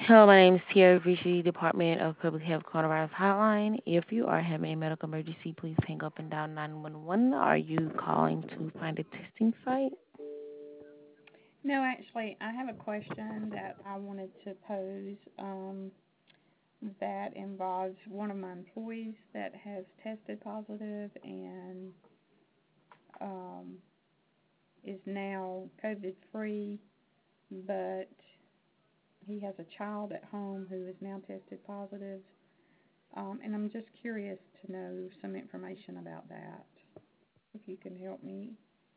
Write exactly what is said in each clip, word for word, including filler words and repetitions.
Hello, my name is Tierra Vichy, Department of Public Health Coronavirus Hotline. If you are having a medical emergency, please hang up and dial nine one one. Are you calling to find a testing site? No, actually, I have a question that I wanted to pose um, that involves one of my employees that has tested positive and um, is now COVID free, but he has a child at home who is now tested positive. Um, and I'm just curious to know some information about that, if you can help me.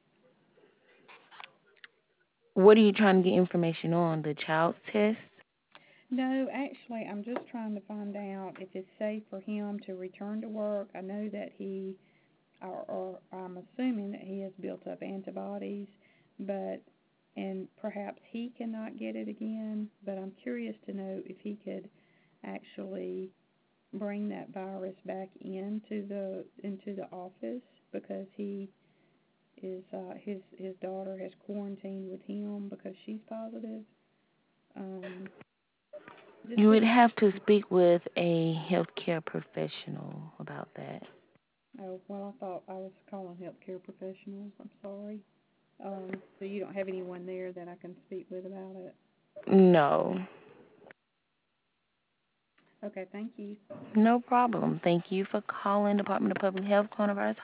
What are you trying to get information on? The child's test? No, actually, I'm just trying to find out if it's safe for him to return to work. I know that he, or, or I'm assuming that he has built up antibodies, but, and perhaps he cannot get it again, but I'm curious to know if he could actually bring that virus back into the into the office because he is uh, his his daughter has quarantined with him because she's positive. Um, just You just would have to speak with a healthcare professional about that. Oh, well, I thought I was calling healthcare professionals. I'm sorry. Um, so you don't have anyone there that I can speak with about it? No, Okay, thank you. no problem. Thank you for calling Department of Public Health Coronavirus